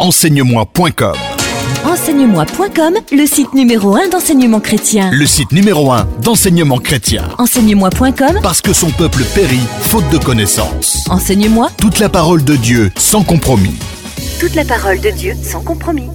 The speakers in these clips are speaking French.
Enseigne-moi.com. Enseigne-moi.com, le site numéro 1 d'enseignement chrétien. Le site numéro 1 d'enseignement chrétien. Enseigne-moi.com, Parce que son peuple périt faute de connaissances. Enseigne-moi. Toute la parole de Dieu sans compromis. Toute la parole de Dieu sans compromis.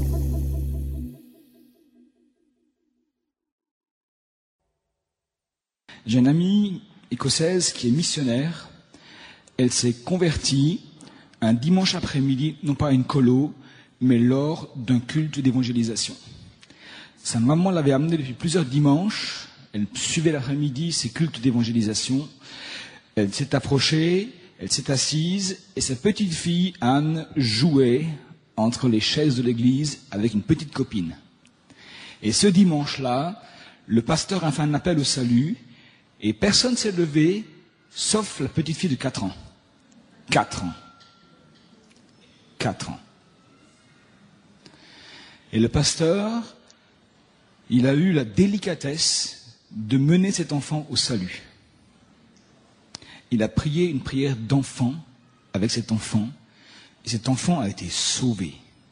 J'ai une amie écossaise qui est missionnaire. Elle s'est convertie un dimanche après-midi, non pas à une colo, mais lors d'un culte d'évangélisation. Sa maman l'avait amenée depuis plusieurs dimanches. Elle suivait l'après-midi ces cultes d'évangélisation. Elle s'est approchée, elle s'est assise, et sa petite fille, Anne, jouait entre les chaises de l'église avec une petite copine. Et ce dimanche-là, le pasteur a fait un appel au salut, et personne ne s'est levé, sauf la petite fille de 4 ans. 4 ans. 4 ans. Et le pasteur, il a eu la délicatesse de mener cet enfant au salut. Il a prié une prière d'enfant avec cet enfant, et cet enfant a été sauvé.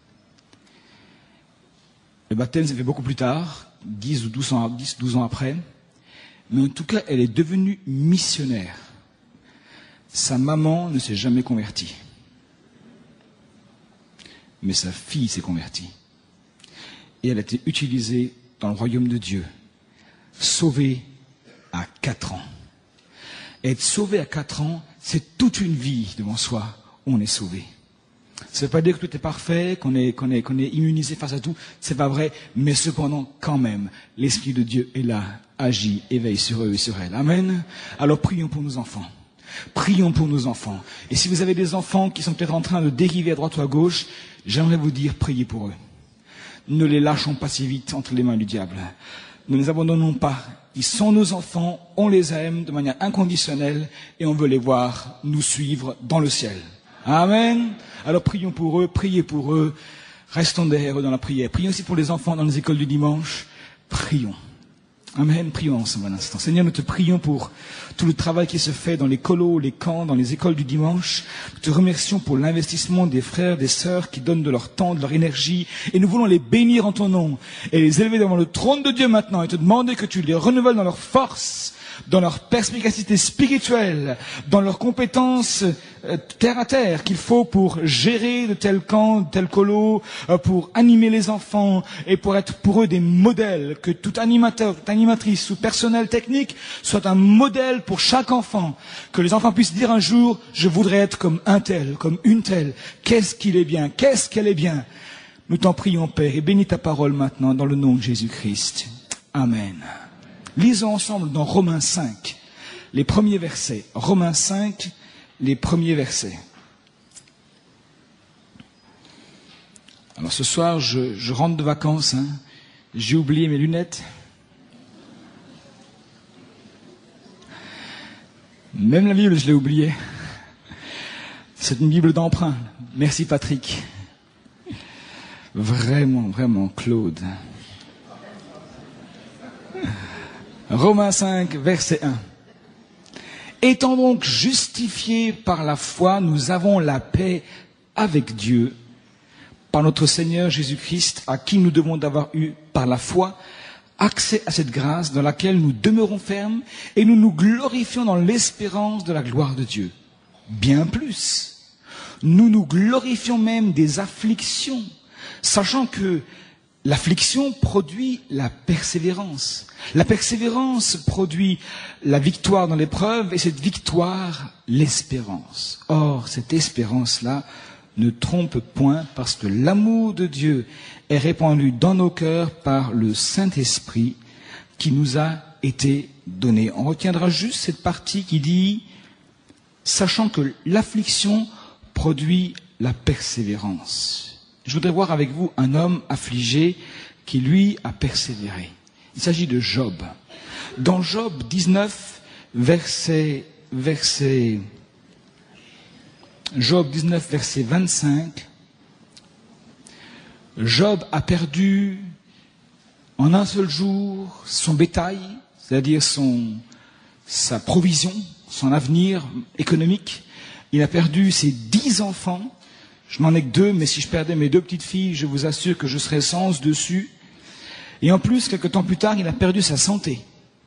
Le baptême s'est fait beaucoup plus tard, 10 ou 12 ans après, mais en tout cas, elle est devenue missionnaire. Sa maman ne s'est jamais convertie. Mais sa fille s'est convertie. Et elle a été utilisée dans le royaume de Dieu. Sauvée à 4 ans. Et être sauvé à 4 ans, c'est toute une vie devant soi où on est sauvé. Ça ne veut pas dire que tout est parfait, qu'on est immunisé face à tout. C'est pas vrai. Mais cependant, quand même, l'Esprit de Dieu est là, agit, éveille sur eux et sur elles. Amen. Alors prions pour nos enfants. Prions pour nos enfants. Et si vous avez des enfants qui sont peut-être en train de dériver à droite ou à gauche, j'aimerais vous dire, priez pour eux. Ne les lâchons pas si vite entre les mains du diable. Ne les abandonnons pas. Ils sont nos enfants, on les aime de manière inconditionnelle et on veut les voir nous suivre dans le ciel. Amen. Alors prions pour eux, priez pour eux. Restons derrière eux dans la prière. Prions aussi pour les enfants dans les écoles du dimanche. Prions. Amen. Prions ensemble un instant. Seigneur, nous te prions pour tout le travail qui se fait dans les colos, les camps, dans les écoles du dimanche. Nous te remercions pour l'investissement des frères, des sœurs qui donnent de leur temps, de leur énergie. Et nous voulons les bénir en ton nom et les élever devant le trône de Dieu maintenant et te demander que tu les renouvelles dans leur force, dans leur perspicacité spirituelle, dans leurs compétences terre à terre qu'il faut pour gérer de tels camps, de tels colos, pour animer les enfants et pour être pour eux des modèles, que tout animateur, toute animatrice ou personnel technique soit un modèle pour chaque enfant, que les enfants puissent dire un jour, je voudrais être comme un tel, comme une telle, qu'est-ce qu'il est bien, qu'est-ce qu'elle est bien. Nous t'en prions, Père, et bénis ta parole maintenant dans le nom de Jésus-Christ. Amen. Lisons ensemble dans Romains 5, les premiers versets. Romains 5, les premiers versets. Alors ce soir, je rentre de vacances. J'ai oublié mes lunettes. Même la Bible, je l'ai oubliée. C'est une Bible d'emprunt. Merci Patrick. Vraiment, vraiment, Claude. Romains 5, verset 1. Étant donc justifiés par la foi, nous avons la paix avec Dieu, par notre Seigneur Jésus-Christ, à qui nous devons d'avoir eu, par la foi, accès à cette grâce dans laquelle nous demeurons fermes et nous nous glorifions dans l'espérance de la gloire de Dieu. Bien plus, nous nous glorifions même des afflictions, sachant que l'affliction produit la persévérance. La persévérance produit la victoire dans l'épreuve et cette victoire, l'espérance. Or, cette espérance-là ne trompe point parce que l'amour de Dieu est répandu dans nos cœurs par le Saint-Esprit qui nous a été donné. On retiendra juste cette partie qui dit « sachant que l'affliction produit la persévérance ». Je voudrais voir avec vous un homme affligé qui, lui, a persévéré. Il s'agit de Job. Dans Job 19, Job 19, verset 25, Job a perdu en un seul jour son bétail, c'est-à-dire sa provision, son avenir économique. Il a perdu ses 10 enfants. Je n'en ai que 2, mais si je perdais mes 2 petites filles, je vous assure que je serais sans dessus. Et en plus, quelques temps plus tard, il a perdu sa santé.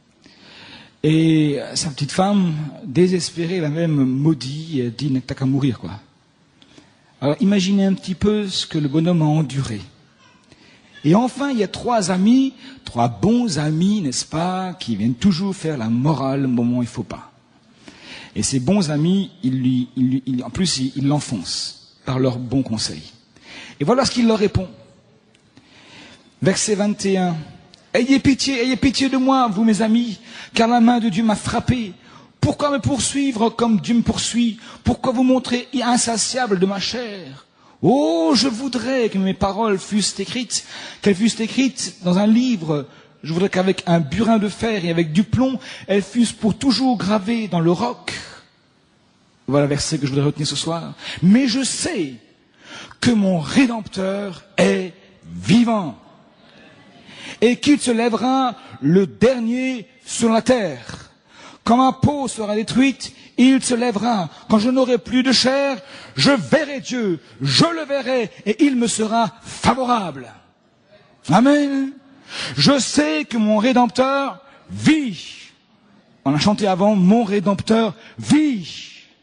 Et sa petite femme, désespérée, l'a même maudit et dit « t'as qu'à mourir, quoi ». Alors imaginez un petit peu ce que le bonhomme a enduré. Et enfin, il y a 3 amis, 3 bons amis, n'est-ce pas, qui viennent toujours faire la morale au moment où il ne faut pas. Et ces bons amis, en plus, ils l'enfoncent par leurs bons conseils. Et voilà ce qu'il leur répond. Verset 21. Ayez pitié de moi, vous mes amis, car la main de Dieu m'a frappé. Pourquoi me poursuivre comme Dieu me poursuit? Pourquoi vous montrer insatiable de ma chair? Oh, je voudrais que mes paroles fussent écrites, qu'elles fussent écrites dans un livre. Je voudrais qu'avec un burin de fer et avec du plomb, elles fussent pour toujours gravées dans le roc. Voilà le verset que je voudrais retenir ce soir. Mais je sais que mon Rédempteur est vivant et qu'il se lèvera le dernier sur la terre. Quand ma peau sera détruite, il se lèvera. Quand je n'aurai plus de chair, je verrai Dieu, je le verrai et il me sera favorable. Amen. Je sais que mon Rédempteur vit. On a chanté avant, mon Rédempteur vit.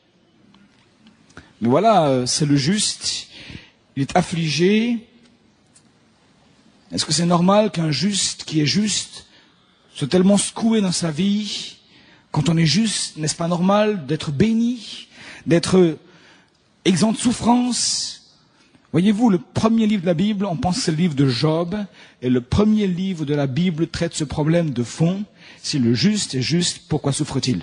Mais voilà, c'est le juste. Il est affligé. Est-ce que c'est normal qu'un juste qui est juste soit tellement secoué dans sa vie? Quand on est juste, n'est-ce pas normal d'être béni, d'être exempt de souffrance? Voyez-vous, le premier livre de la Bible, on pense que c'est le livre de Job, et le premier livre de la Bible traite ce problème de fond. Si le juste est juste, pourquoi souffre-t-il?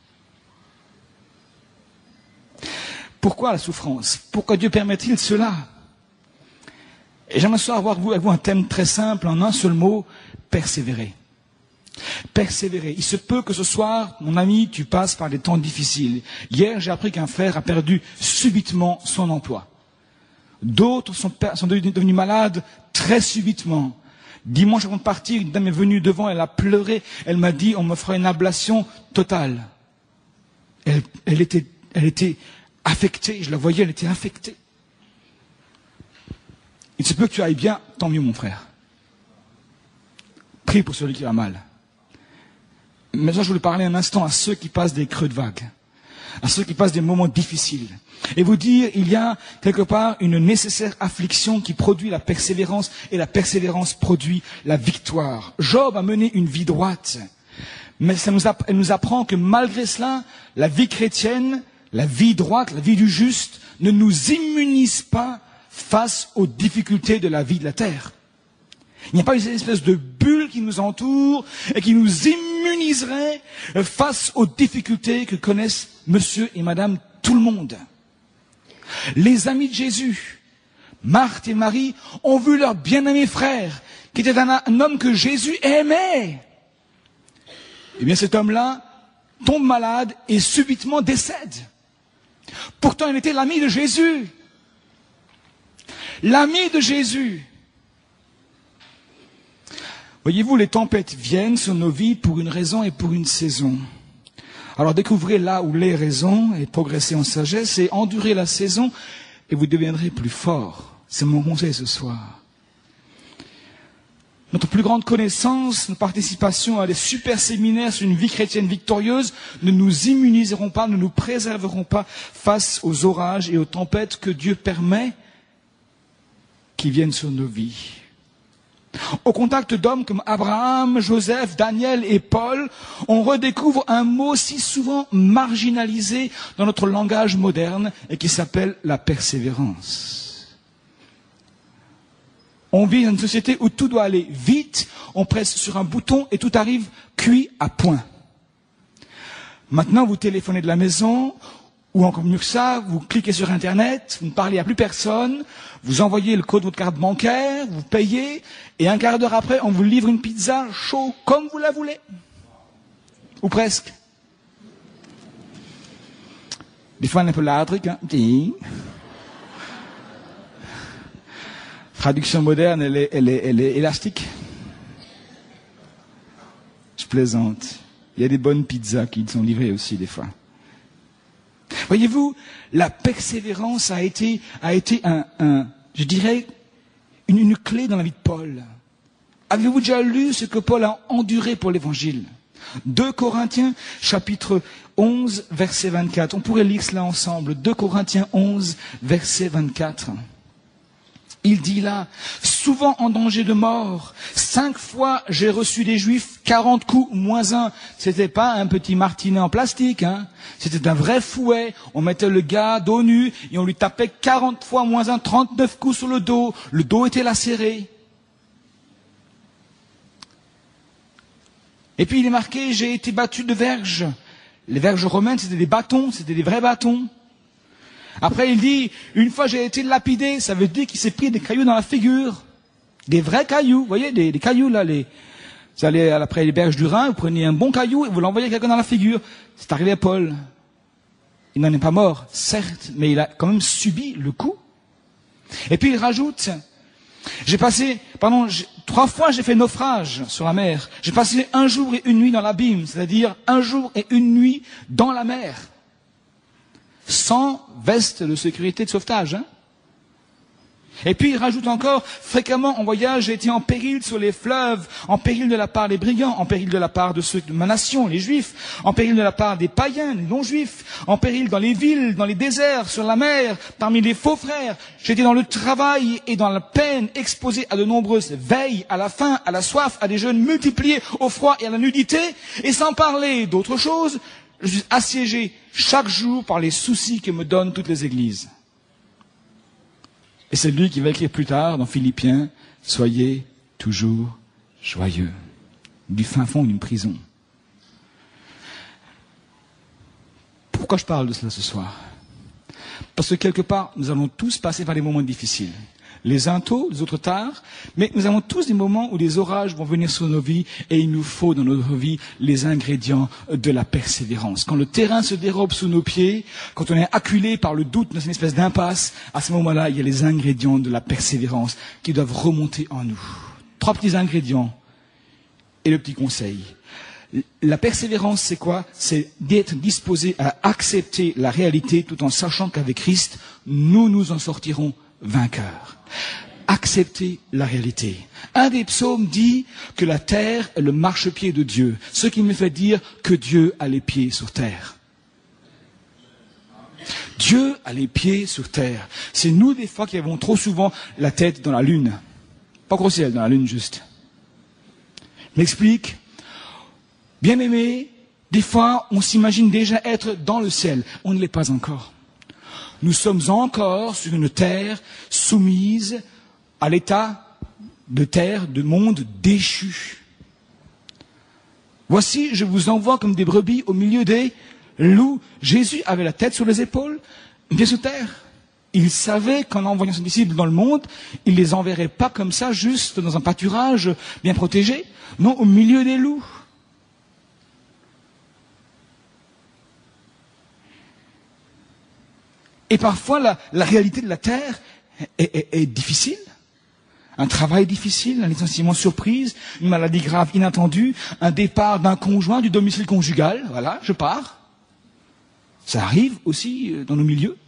Pourquoi la souffrance? Pourquoi Dieu permet-il cela? Et j'aimerais avoir avec vous un thème très simple, en un seul mot, persévérer. Persévérer. Il se peut que ce soir, mon ami, tu passes par des temps difficiles. Hier, j'ai appris qu'un frère a perdu subitement son emploi. D'autres sont devenus malades très subitement. Dimanche avant de partir, une dame est venue devant, elle a pleuré, elle m'a dit, on me fera une ablation totale. Elle était affectée, je la voyais, elle était affectée. Il se peut que tu ailles bien, tant mieux mon frère. Prie pour celui qui va mal. Mais ça, je voulais parler un instant à ceux qui passent des creux de vague, à ceux qui passent des moments difficiles. Et vous dire, il y a quelque part une nécessaire affliction qui produit la persévérance, et la persévérance produit la victoire. Job a mené une vie droite, mais elle nous apprend que malgré cela, la vie chrétienne, la vie droite, la vie du juste, ne nous immunise pas face aux difficultés de la vie de la terre. Il n'y a pas une espèce de bulle qui nous entoure et qui nous immuniserait face aux difficultés que connaissent monsieur et madame tout le monde. Les amis de Jésus, Marthe et Marie, ont vu leur bien-aimé frère, qui était un homme que Jésus aimait. Eh bien cet homme-là tombe malade et subitement décède. Pourtant il était l'ami de Jésus. L'ami de Jésus. Voyez-vous, les tempêtes viennent sur nos vies pour une raison et pour une saison. Alors découvrez là où les raisons et progressez en sagesse et endurez la saison et vous deviendrez plus fort. C'est mon conseil ce soir. Notre plus grande connaissance, notre participation à des super séminaires sur une vie chrétienne victorieuse ne nous immuniseront pas, ne nous préserveront pas face aux orages et aux tempêtes que Dieu permet qui viennent sur nos vies. Au contact d'hommes comme Abraham, Joseph, Daniel et Paul, on redécouvre un mot si souvent marginalisé dans notre langage moderne et qui s'appelle la persévérance. On vit dans une société où tout doit aller vite, on presse sur un bouton et tout arrive cuit à point. Maintenant, vous téléphonez de la maison, ou encore mieux que ça, vous cliquez sur Internet, vous ne parlez à plus personne, vous envoyez le code de votre carte bancaire, vous payez, et un quart d'heure après, on vous livre une pizza chaud comme vous la voulez. Ou presque. Des fois, on est un peu ladrique, hein. Traduction moderne, elle est élastique. Je plaisante. Il y a des bonnes pizzas qui sont livrées aussi, des fois. Voyez-vous, la persévérance a été je dirais, une clé dans la vie de Paul. Avez-vous déjà lu ce que Paul a enduré pour l'évangile? 2 Corinthiens, chapitre 11, verset 24. On pourrait lire cela ensemble. 2 Corinthiens 11, verset 24. Il dit là, souvent en danger de mort, 5 fois j'ai reçu des Juifs 40 coups moins 1. C'était pas un petit martinet en plastique, hein. C'était un vrai fouet. On mettait le gars dos nu et on lui tapait 40 fois moins 1, 39 coups sur le dos. Le dos était lacéré. Et puis il est marqué, j'ai été battu de verges. Les verges romaines, c'était des bâtons, c'était des vrais bâtons. Après, il dit, une fois j'ai été lapidé, ça veut dire qu'il s'est pris des cailloux dans la figure. Des vrais cailloux, vous voyez, des cailloux là, vous allez après les berges du Rhin, vous prenez un bon caillou et vous l'envoyez à quelqu'un dans la figure. C'est arrivé à Paul. Il n'en est pas mort, certes, mais il a quand même subi le coup. Et puis il rajoute, 3 fois j'ai fait naufrage sur la mer. J'ai passé 1 jour et 1 nuit dans l'abîme, c'est-à-dire 1 jour et 1 nuit dans la mer. Sans veste de sécurité de sauvetage. Hein. Et puis il rajoute encore, fréquemment en voyage, j'ai été en péril sur les fleuves, en péril de la part des brigands, en péril de la part de ceux de ma nation, les juifs, en péril de la part des païens, les non-juifs, en péril dans les villes, dans les déserts, sur la mer, parmi les faux frères. J'étais dans le travail et dans la peine, exposé à de nombreuses veilles, à la faim, à la soif, à des jeûnes multipliés, au froid et à la nudité, et sans parler d'autre chose, je suis assiégé chaque jour par les soucis que me donnent toutes les églises. Et c'est lui qui va écrire plus tard dans Philippiens, soyez toujours joyeux. Du fin fond d'une prison. Pourquoi je parle de cela ce soir? Parce que quelque part, nous allons tous passer par des moments difficiles. Les uns tôt, les autres tard, mais nous avons tous des moments où des orages vont venir sur nos vies et il nous faut dans notre vie les ingrédients de la persévérance. Quand le terrain se dérobe sous nos pieds, quand on est acculé par le doute dans une espèce d'impasse, à ce moment-là, il y a les ingrédients de la persévérance qui doivent remonter en nous. 3 petits ingrédients et le petit conseil. La persévérance, c'est quoi? C'est d'être disposé à accepter la réalité tout en sachant qu'avec Christ, nous nous en sortirons vainqueurs. Accepter la réalité. Un des psaumes dit que la terre est le marchepied de Dieu, ce qui me fait dire que Dieu a les pieds sur terre. Dieu a les pieds sur terre. C'est nous des fois qui avons trop souvent la tête dans la lune. Pas qu'au ciel, dans la lune juste. Je m'explique. Bien-aimés, des fois on s'imagine déjà être dans le ciel. On ne l'est pas encore. Nous sommes encore sur une terre soumise à l'état de terre, de monde déchu. Voici, je vous envoie comme des brebis au milieu des loups. Jésus avait la tête sur les épaules, bien sur terre. Il savait qu'en envoyant ses disciples dans le monde, il les enverrait pas comme ça, juste dans un pâturage bien protégé. Non, au milieu des loups. Et parfois, la réalité de la terre est difficile. Un travail difficile, un licenciement surprise, une maladie grave inattendue, un départ d'un conjoint du domicile conjugal. Voilà, je pars. Ça arrive aussi dans nos milieux.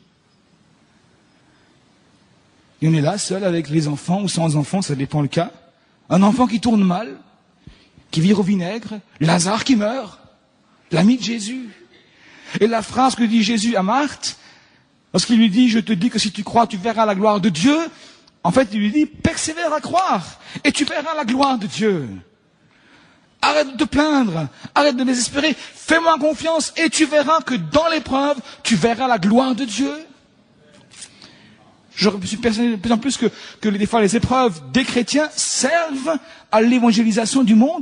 Et on est là, seul avec les enfants ou sans enfants, ça dépend le cas. Un enfant qui tourne mal, qui vire au vinaigre, Lazare qui meurt, l'ami de Jésus. Et la phrase que dit Jésus à Marthe, lorsqu'il lui dit, je te dis que si tu crois, tu verras la gloire de Dieu. En fait, il lui dit, persévère à croire et tu verras la gloire de Dieu. Arrête de te plaindre, arrête de désespérer, fais-moi confiance et tu verras que dans l'épreuve, tu verras la gloire de Dieu. Je suis persuadé de plus en plus que des fois les épreuves des chrétiens servent à l'évangélisation du monde.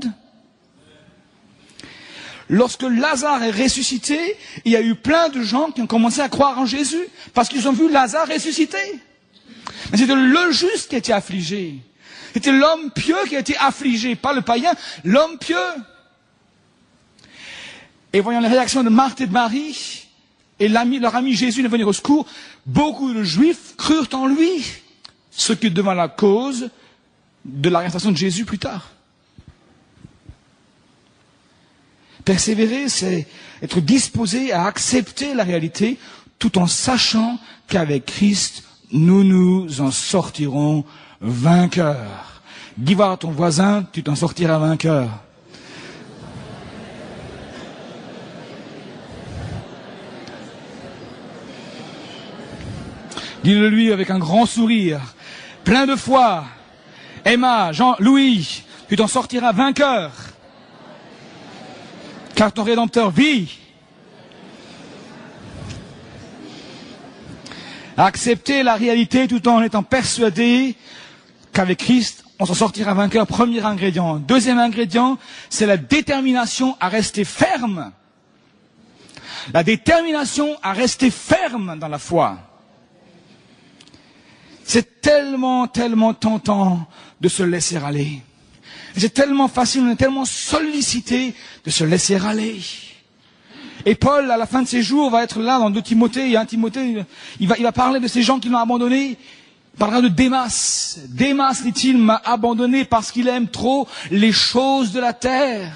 Lorsque Lazare est ressuscité, il y a eu plein de gens qui ont commencé à croire en Jésus parce qu'ils ont vu Lazare ressusciter. Mais c'était le juste qui a été affligé. C'était l'homme pieux qui a été affligé, pas le païen, l'homme pieux. Et voyant les réactions de Marthe et de Marie, et leur ami Jésus de venir au secours, beaucoup de Juifs crurent en lui, ce qui devint la cause de l'arrestation de Jésus plus tard. Persévérer, c'est être disposé à accepter la réalité tout en sachant qu'avec Christ, nous nous en sortirons vainqueurs. Dis voir à ton voisin, tu t'en sortiras vainqueur. Dis-le lui avec un grand sourire, plein de foi. Emma, Jean-Louis, tu t'en sortiras vainqueur. Car ton Rédempteur vit. Accepter la réalité tout en étant persuadé qu'avec Christ, on s'en sortira vainqueur. Premier ingrédient. Deuxième ingrédient, c'est la détermination à rester ferme. La détermination à rester ferme dans la foi. C'est tellement tentant de se laisser aller. C'est tellement facile, on est tellement sollicité de se laisser aller. Et Paul, à la fin de ses jours, va être là dans 2 Timothée, et 1 Timothée, il va parler de ces gens qui l'ont abandonné. Il parlera de Démas. Démas, dit-il, m'a abandonné parce qu'il aime trop les choses de la terre.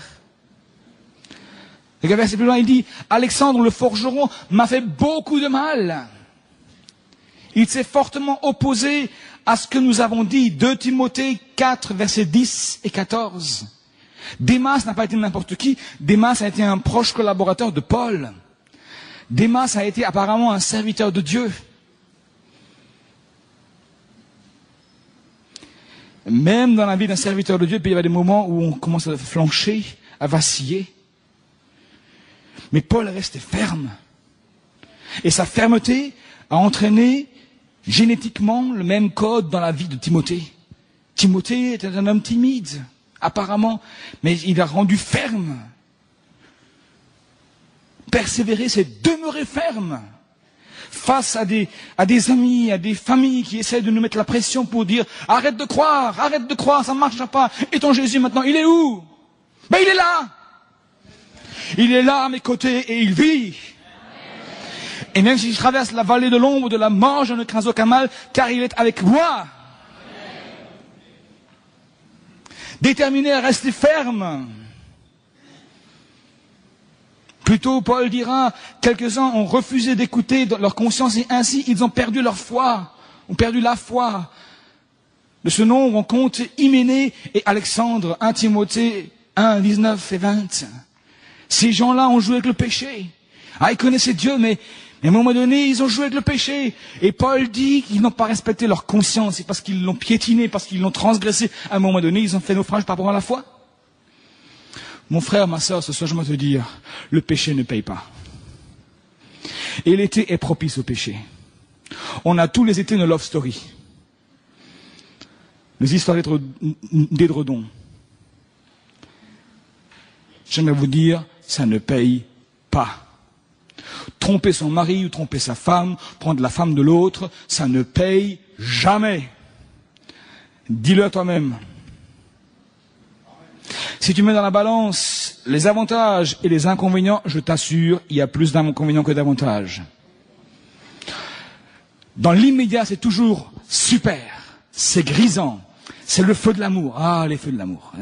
Et verset plus loin, il dit, Alexandre le forgeron m'a fait beaucoup de mal. Il s'est fortement opposé à ce que nous avons dit. 2 Timothée 4, versets 10 et 14. Démas n'a pas été n'importe qui. Démas a été un proche collaborateur de Paul. Démas a été apparemment un serviteur de Dieu. Même dans la vie d'un serviteur de Dieu, il peut y avoir des moments où on commence à flancher, à vaciller. Mais Paul est resté ferme. Et sa fermeté a entraîné génétiquement le même code dans la vie de Timothée. Timothée était un homme timide, apparemment, mais il a rendu ferme. Persévérer, c'est demeurer ferme. Face à des amis, à des familles qui essaient de nous mettre la pression pour dire « Arrête de croire, ça ne marchera pas. Et ton Jésus maintenant, il est où ?» Ben il est là. Il est là à mes côtés et il vit. Et même si je traverse la vallée de l'ombre de la mort, je ne crains aucun mal, car il est avec moi. Déterminé à rester ferme. Plutôt, Paul dira, quelques-uns ont refusé d'écouter leur conscience et ainsi ils ont perdu leur foi, ont perdu la foi. De ce nombre, on compte Hyménée et Alexandre, 1 Timothée 1, 19 et 20. Ces gens-là ont joué avec le péché. Ils connaissaient Dieu, mais à un moment donné, ils ont joué avec le péché. Et Paul dit qu'ils n'ont pas respecté leur conscience. C'est parce qu'ils l'ont piétiné, parce qu'ils l'ont transgressé. À un moment donné, ils ont fait naufrage par rapport à la foi. Mon frère, ma sœur, ce soir, je veux te dire, le péché ne paye pas. Et l'été est propice au péché. On a tous les étés une love story. Les histoires d'édredons. J'aimerais vous dire, ça ne paye pas. Tromper son mari ou tromper sa femme, prendre la femme de l'autre, ça ne paye jamais. Dis-le à toi-même. Si tu mets dans la balance les avantages et les inconvénients, je t'assure, il y a plus d'inconvénients que d'avantages. Dans l'immédiat, c'est toujours super, c'est grisant, c'est le feu de l'amour. Ah, les feux de l'amour.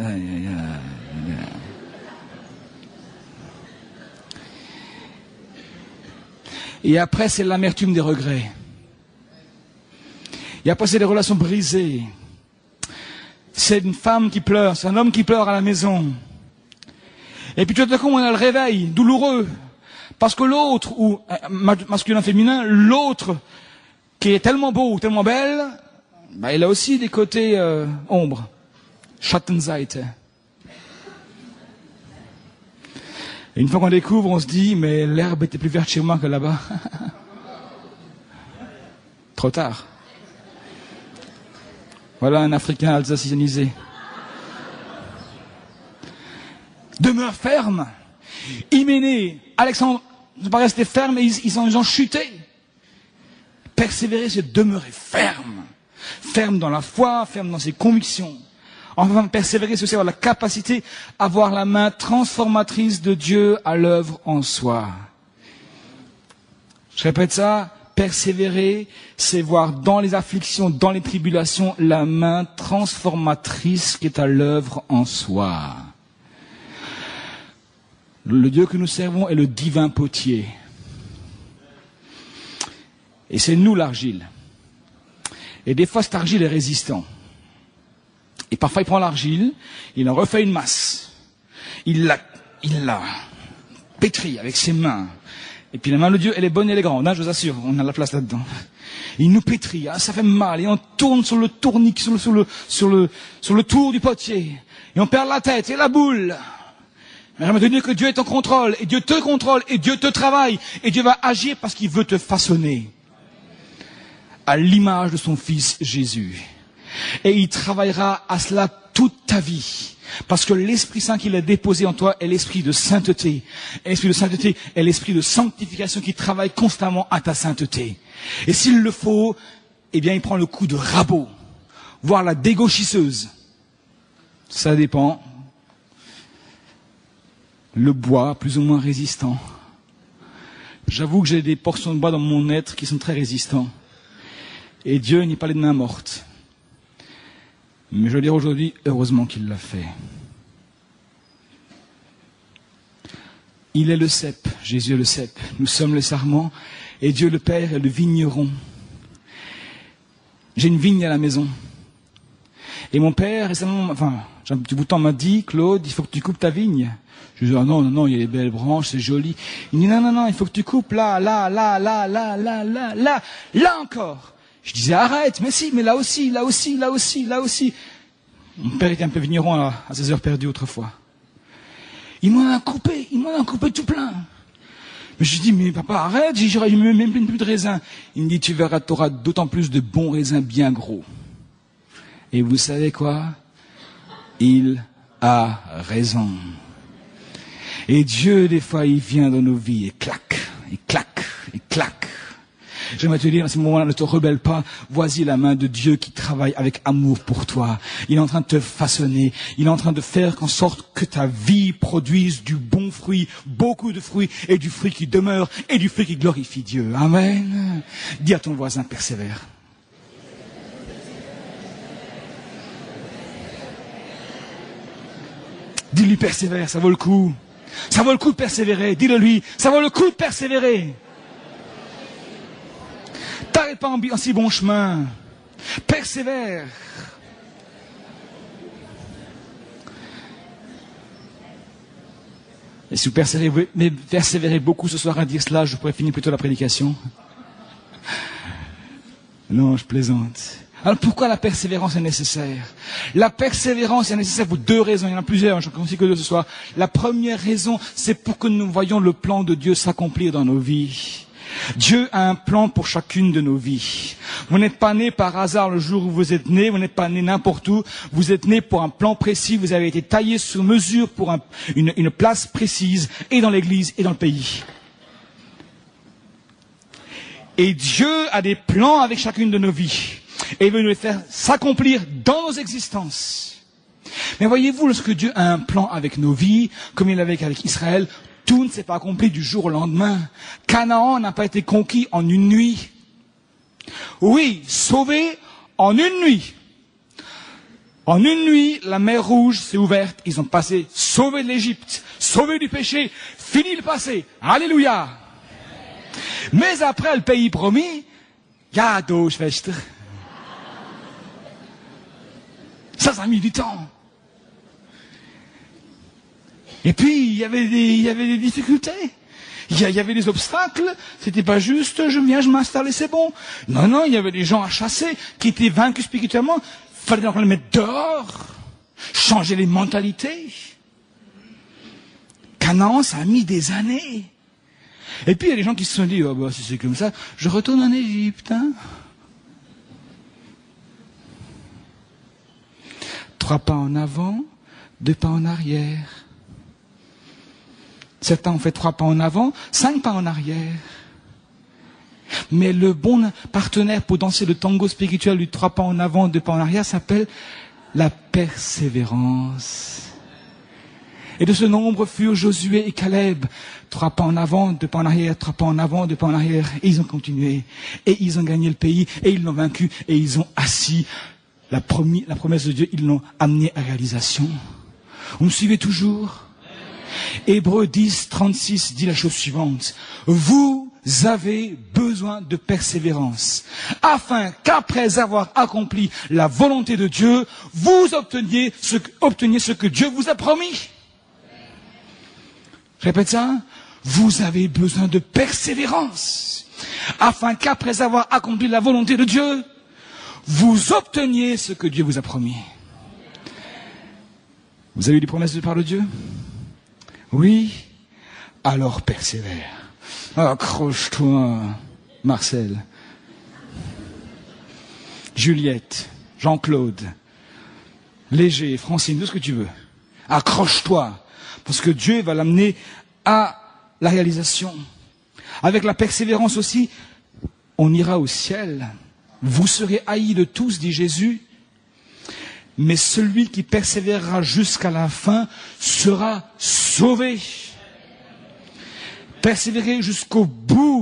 Et après, c'est l'amertume des regrets. Et après, c'est des relations brisées. C'est une femme qui pleure, c'est un homme qui pleure à la maison. Et puis tout à coup, on a le réveil douloureux. Parce que l'autre, ou masculin, féminin, l'autre, qui est tellement beau ou tellement belle, il a aussi des côtés ombres. Schattenseite. Et une fois qu'on découvre, on se dit, mais l'herbe était plus verte chez moi que là-bas. Trop tard. Voilà un Africain alsacianisé. Demeure ferme. Hyménée, Alexandre, ne sont pas restés fermes et ils ont chuté. Persévérer, c'est demeurer ferme. Ferme dans la foi, ferme dans ses convictions. Enfin, persévérer, c'est aussi avoir la capacité à voir la main transformatrice de Dieu à l'œuvre en soi. Je répète ça. Persévérer, c'est voir dans les afflictions, dans les tribulations, la main transformatrice qui est à l'œuvre en soi. Le Dieu que nous servons est le divin potier. Et c'est nous l'argile. Et des fois, cette argile est résistante. Et parfois, il prend l'argile, il en refait une masse. Il la pétrit avec ses mains. Et puis la main de Dieu, elle est bonne et elle est grande, hein, je vous assure, on a la place là-dedans. Il nous pétrit, hein, ça fait mal, et on tourne sur le tourniquet, sur le tour du potier. Et on perd la tête et la boule. Mais j'aimerais te dire que Dieu est en contrôle, et Dieu te contrôle, et Dieu te travaille, et Dieu va agir parce qu'il veut te façonner à l'image de son Fils Jésus. Et il travaillera à cela toute ta vie. Parce que l'Esprit Saint qu'il a déposé en toi est l'Esprit de sainteté. Et l'Esprit de sainteté est l'Esprit de sanctification qui travaille constamment à ta sainteté. Et s'il le faut, eh bien il prend le coup de rabot, voire la dégauchisseuse. Ça dépend. Le bois, plus ou moins résistant. J'avoue que j'ai des portions de bois dans mon être qui sont très résistants. Et Dieu n'est pas les mains mortes. Mais je veux dire aujourd'hui, heureusement qu'il l'a fait. Il est le cep, Jésus est le cep. Nous sommes le sarment, et Dieu le Père est le vigneron. J'ai une vigne à la maison. Et mon père, récemment, j'ai un petit bout de temps, m'a dit, Claude, il faut que tu coupes ta vigne. Je lui ai dit, non, il y a des belles branches, c'est joli. Il me dit, non, il faut que tu coupes là encore. Je disais, arrête, mais si, mais là aussi. Mon père était un peu vigneron à ses heures perdues autrefois. Il m'en a coupé tout plein. Mais je lui dis, mais papa, arrête, j'aurais même plus de raisins. Il me dit, tu verras, tu auras d'autant plus de bons raisins bien gros. Et vous savez quoi? Il a raison. Et Dieu, des fois, il vient dans nos vies et claque. J'aimerais te dire, à ce moment-là, ne te rebelle pas. Voici la main de Dieu qui travaille avec amour pour toi. Il est en train de te façonner. Il est en train de faire en sorte que ta vie produise du bon fruit, beaucoup de fruits, et du fruit qui demeure, et du fruit qui glorifie Dieu. Amen. Dis à ton voisin, persévère. Dis-lui, persévère, ça vaut le coup. Ça vaut le coup de persévérer. Dis-le lui, ça vaut le coup de persévérer. T'arrête pas en si bon chemin. Persévère. Et si vous persévérez beaucoup ce soir à dire cela, je pourrais finir plutôt la prédication. Non, je plaisante. Alors pourquoi la persévérance est nécessaire? La persévérance est nécessaire pour deux raisons. Il y en a plusieurs, je ne connais que deux ce soir. La première raison, c'est pour que nous voyions le plan de Dieu s'accomplir dans nos vies. Dieu a un plan pour chacune de nos vies. Vous n'êtes pas né par hasard le jour où vous êtes né, vous n'êtes pas né n'importe où, vous êtes né pour un plan précis, vous avez été taillé sur mesure pour une place précise, et dans l'église et dans le pays. Et Dieu a des plans avec chacune de nos vies, et il veut nous les faire s'accomplir dans nos existences. Mais voyez-vous, lorsque Dieu a un plan avec nos vies, comme il l'avait avec Israël, tout ne s'est pas accompli du jour au lendemain. Canaan n'a pas été conquis en une nuit. Oui, sauvé en une nuit. En une nuit, la mer Rouge s'est ouverte. Ils ont passé sauvés de l'Égypte, sauvés du péché, fini le passé. Alléluia. Mais après le pays promis, ja, Schwester. Ça a mis du temps. Et puis, il y avait des difficultés. Il y avait des obstacles. C'était pas juste, je viens, je m'installe et c'est bon. Non, il y avait des gens à chasser qui étaient vaincus spirituellement. Il fallait donc les mettre dehors. Changer les mentalités. Canaan, ça a mis des années. Et puis, il y a des gens qui se sont dit, si c'est comme ça, je retourne en Égypte, hein. 3 pas en avant, 2 pas en arrière. Certains ont fait 3 pas en avant, 5 pas en arrière. Mais le bon partenaire pour danser le tango spirituel du 3 pas en avant, 2 pas en arrière s'appelle la persévérance. Et de ce nombre furent Josué et Caleb. 3 pas en avant, 2 pas en arrière, 3 pas en avant, 2 pas en arrière. Et ils ont continué. Et ils ont gagné le pays. Et ils l'ont vaincu. Et ils ont assis la promesse de Dieu. Ils l'ont amené à réalisation. Vous me suivez toujours? Hébreux 10, 36 dit la chose suivante. Vous avez besoin de persévérance, afin qu'après avoir accompli la volonté de Dieu, vous obteniez ce que Dieu vous a promis. Je répète ça. Vous avez besoin de persévérance, afin qu'après avoir accompli la volonté de Dieu, vous obteniez ce que Dieu vous a promis. Vous avez eu des promesses de part de Dieu? Oui? Alors persévère. Accroche-toi, Marcel, Juliette, Jean-Claude, Léger, Francine, tout ce que tu veux. Accroche-toi, parce que Dieu va l'amener à la réalisation. Avec la persévérance aussi, on ira au ciel. Vous serez haïs de tous, dit Jésus, mais celui qui persévérera jusqu'à la fin sera sauvé. Persévérer jusqu'au bout.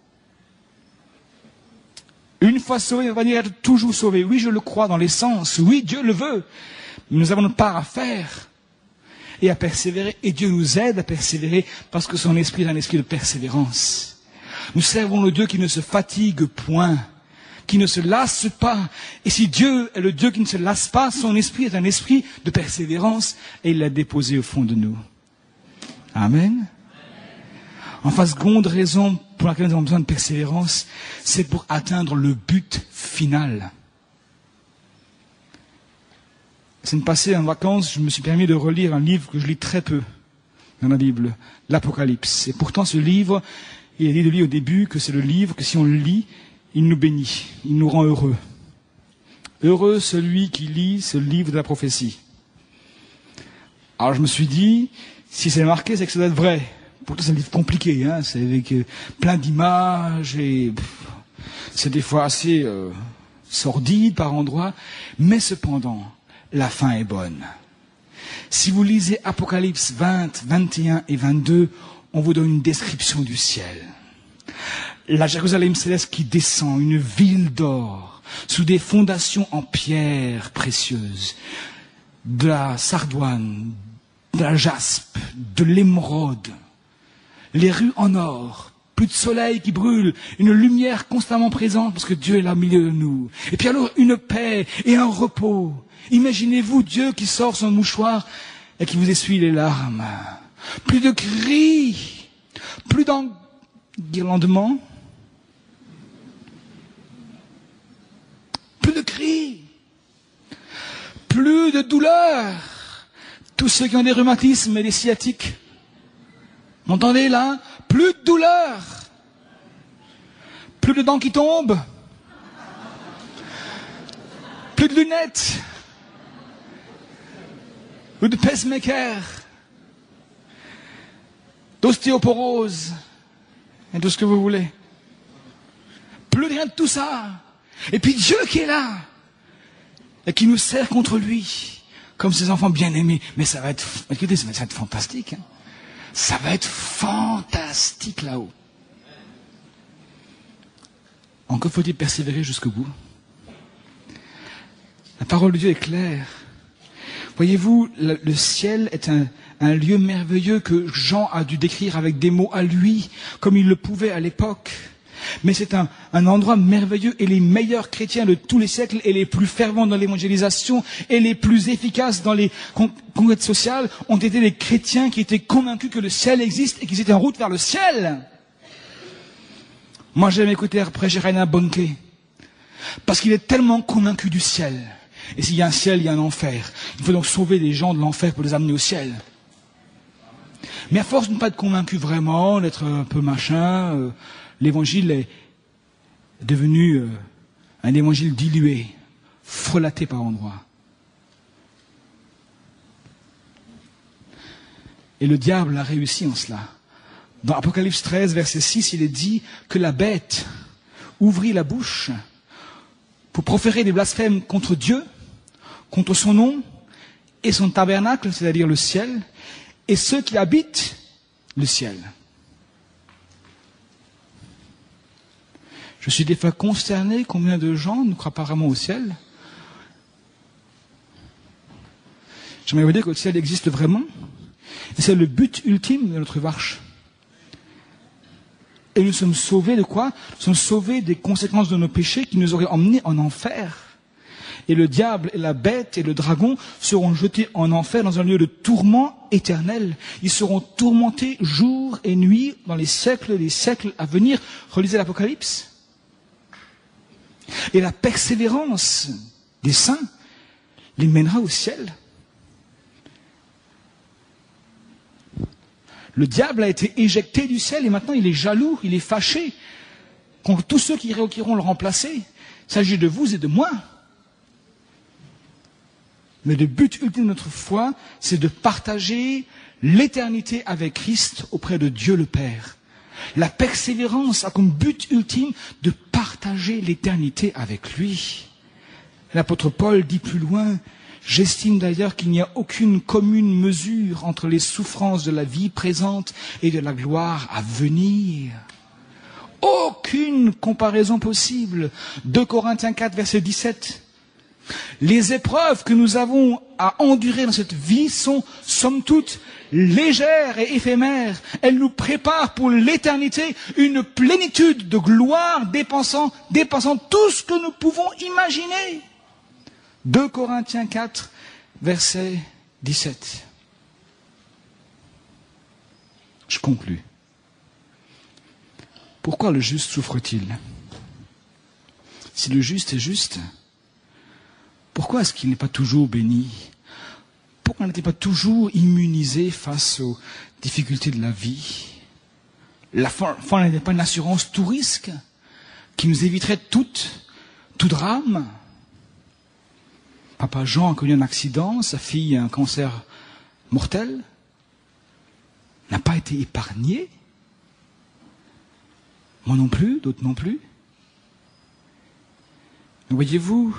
Une fois sauvé, on va dire être toujours sauvé. Oui, je le crois dans l'essence. Oui, Dieu le veut. Mais nous avons notre part à faire et à persévérer. Et Dieu nous aide à persévérer parce que son esprit est un esprit de persévérance. Nous servons le Dieu qui ne se fatigue point, qui ne se lasse pas. Et si Dieu est le Dieu qui ne se lasse pas, son esprit est un esprit de persévérance et il l'a déposé au fond de nous. Amen. Enfin, seconde raison pour laquelle nous avons besoin de persévérance, c'est pour atteindre le but final. La semaine passée, en vacances, je me suis permis de relire un livre que je lis très peu dans la Bible, l'Apocalypse. Et pourtant, ce livre, il est dit de lui au début que c'est le livre que si on le lit, il nous bénit, il nous rend heureux. Heureux celui qui lit ce livre de la prophétie. Alors je me suis dit, si c'est marqué, c'est que ça doit être vrai. Pourtant c'est un livre compliqué, hein, c'est avec plein d'images et c'est des fois assez sordide par endroits, mais cependant, la fin est bonne. Si vous lisez Apocalypse 20, 21 et 22, on vous donne une description du ciel. La Jérusalem céleste qui descend, une ville d'or, sous des fondations en pierre précieuse, de la sardoine, de la jaspe, de l'émeraude, les rues en or, plus de soleil qui brûle, une lumière constamment présente parce que Dieu est là au milieu de nous. Et puis alors une paix et un repos. Imaginez-vous Dieu qui sort son mouchoir et qui vous essuie les larmes. Plus de cris, plus d'enguirlandement, plus de cris, plus de douleur. Tous ceux qui ont des rhumatismes et des sciatiques, m'entendez là? Plus de douleur, plus de dents qui tombent, plus de lunettes, ou de pacemaker, d'ostéoporose, et tout ce que vous voulez. Plus de rien de tout ça. Et puis Dieu qui est là, et qui nous sert contre lui, comme ses enfants bien-aimés. Mais ça va être, écoutez, ça va être fantastique. Hein. Ça va être fantastique là-haut. Encore faut-il persévérer jusqu'au bout. La parole de Dieu est claire. Voyez-vous, le ciel est un lieu merveilleux que Jean a dû décrire avec des mots à lui, comme il le pouvait à l'époque. Mais c'est un endroit merveilleux et les meilleurs chrétiens de tous les siècles et les plus fervents dans l'évangélisation et les plus efficaces dans les conquêtes sociales ont été les chrétiens qui étaient convaincus que le ciel existe et qu'ils étaient en route vers le ciel. Moi j'aime écouter prêcher Reinhard Bonnke parce qu'il est tellement convaincu du ciel. Et s'il y a un ciel, il y a un enfer. Il faut donc sauver les gens de l'enfer pour les amener au ciel. Mais à force de ne pas être convaincu vraiment, d'être un peu machin, l'évangile est devenu un évangile dilué, frelaté par endroits. Et le diable a réussi en cela. Dans Apocalypse 13, verset 6, il est dit que la bête ouvrit la bouche pour proférer des blasphèmes contre Dieu, contre son nom et son tabernacle, c'est-à-dire le ciel, et ceux qui habitent le ciel. Je suis des fois consterné combien de gens ne croient pas vraiment au ciel. J'aimerais vous dire que le ciel existe vraiment. Et c'est le but ultime de notre marche. Et nous sommes sauvés de quoi? Nous sommes sauvés des conséquences de nos péchés qui nous auraient emmenés en enfer. Et le diable et la bête et le dragon seront jetés en enfer dans un lieu de tourment éternel. Ils seront tourmentés jour et nuit dans les siècles et les siècles à venir. Relisez l'Apocalypse. Et la persévérance des saints les mènera au ciel. Le diable a été éjecté du ciel et maintenant il est jaloux, il est fâché contre tous ceux qui iront le remplacer. Il s'agit de vous et de moi. Mais le but ultime de notre foi, c'est de partager l'éternité avec Christ auprès de Dieu le Père. La persévérance a comme but ultime de partager l'éternité avec lui. L'apôtre Paul dit plus loin, « J'estime d'ailleurs qu'il n'y a aucune commune mesure entre les souffrances de la vie présente et de la gloire à venir. » Aucune comparaison possible. 2 Corinthiens 4, verset 17. Les épreuves que nous avons à endurer dans cette vie sont, somme toute, légères et éphémères. Elles nous préparent pour l'éternité une plénitude de gloire dépassant tout ce que nous pouvons imaginer. 2 Corinthiens 4, verset 17. Je conclus. Pourquoi le juste souffre-t-il? Si le juste est juste, pourquoi est-ce qu'il n'est pas toujours béni? Pourquoi n'était pas toujours immunisé face aux difficultés de la vie? La foi n'était pas une assurance tout risque qui nous éviterait tout drame? Papa Jean a connu un accident, sa fille a un cancer mortel, n'a pas été épargné. Moi non plus, d'autres non plus. Mais voyez-vous,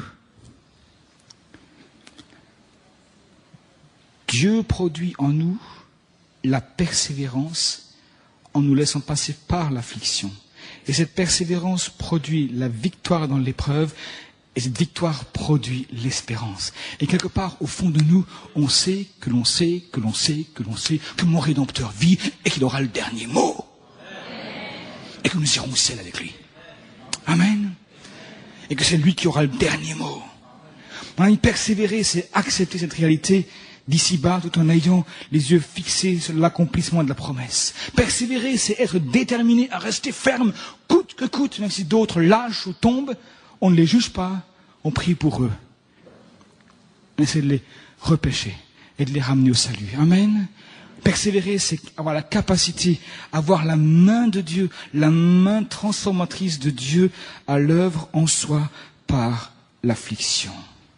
Dieu produit en nous la persévérance en nous laissant passer par l'affliction. Et cette persévérance produit la victoire dans l'épreuve, et cette victoire produit l'espérance. Et quelque part, au fond de nous, on sait que l'on sait que mon Rédempteur vit et qu'il aura le dernier mot. Et que nous irons au ciel avec lui. Amen. Et que c'est lui qui aura le dernier mot. Mon ami, persévérer, c'est accepter cette réalité d'ici-bas, tout en ayant les yeux fixés sur l'accomplissement de la promesse. Persévérer, c'est être déterminé à rester ferme, coûte que coûte, même si d'autres lâchent ou tombent, on ne les juge pas, on prie pour eux. On essaie de les repêcher et de les ramener au salut. Amen. Persévérer, c'est avoir la capacité, avoir la main de Dieu, la main transformatrice de Dieu à l'œuvre en soi par l'affliction.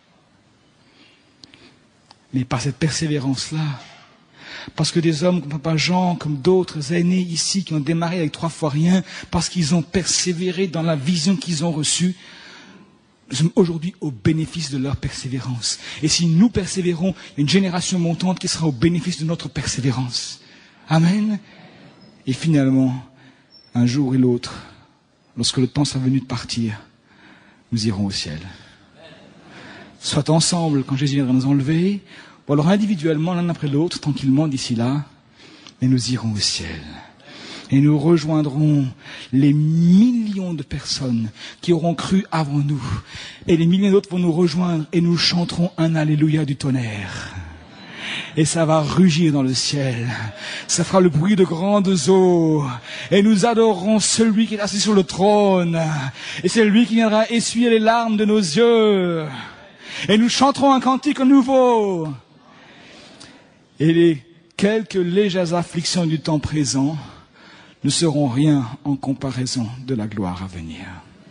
Mais par cette persévérance-là, parce que des hommes comme Papa Jean, comme d'autres aînés ici qui ont démarré avec 3 fois rien, parce qu'ils ont persévéré dans la vision qu'ils ont reçue, nous sommes aujourd'hui au bénéfice de leur persévérance. Et si nous persévérons, il y a une génération montante qui sera au bénéfice de notre persévérance. Amen. Et finalement, un jour et l'autre, lorsque le temps sera venu de partir, nous irons au ciel. Soit ensemble quand Jésus viendra nous enlever, ou alors individuellement l'un après l'autre, tranquillement d'ici là, mais nous irons au ciel. Et nous rejoindrons les millions de personnes qui auront cru avant nous. Et les millions d'autres vont nous rejoindre et nous chanterons un Alléluia du tonnerre. Et ça va rugir dans le ciel. Ça fera le bruit de grandes eaux. Et nous adorerons celui qui est assis sur le trône. Et c'est lui qui viendra essuyer les larmes de nos yeux. Et nous chanterons un cantique nouveau. Et les quelques légères afflictions du temps présent ne seront rien en comparaison de la gloire à venir.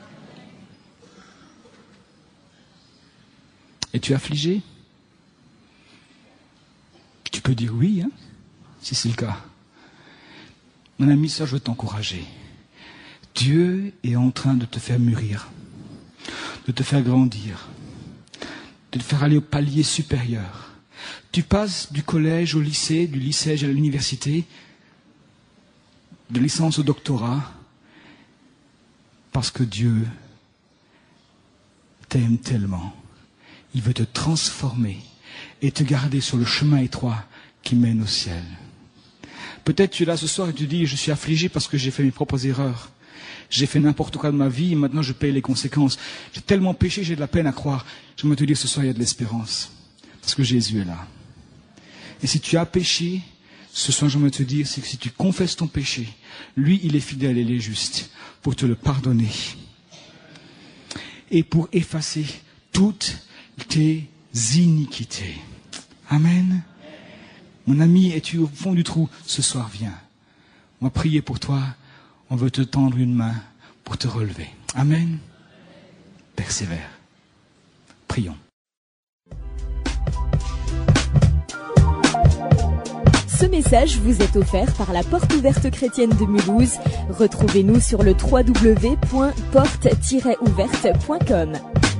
Es-tu affligé? Tu peux dire oui, hein, si c'est le cas. Mon ami, ça, je veux t'encourager. Dieu est en train de te faire mûrir, de te faire grandir, de te faire aller au palier supérieur. Tu passes du collège au lycée, du lycée à l'université, de licence au doctorat, parce que Dieu t'aime tellement. Il veut te transformer et te garder sur le chemin étroit qui mène au ciel. Peut-être tu es là ce soir et tu dis, je suis affligé parce que j'ai fait mes propres erreurs. J'ai fait n'importe quoi de ma vie et maintenant je paye les conséquences. J'ai tellement péché, j'ai de la peine à croire. J'aimerais te dire ce soir, il y a de l'espérance. Parce que Jésus est là. Et si tu as péché, ce soir j'aimerais te dire, c'est que si tu confesses ton péché, lui, il est fidèle et il est juste pour te le pardonner. Et pour effacer toutes tes iniquités. Amen. Mon ami, es-tu au fond du trou? Ce soir, viens. On va prier pour toi. On veut te tendre une main pour te relever. Amen. Persévère. Prions. Ce message vous est offert par la Porte Ouverte Chrétienne de Mulhouse. Retrouvez-nous sur le www.porte-ouverte.com.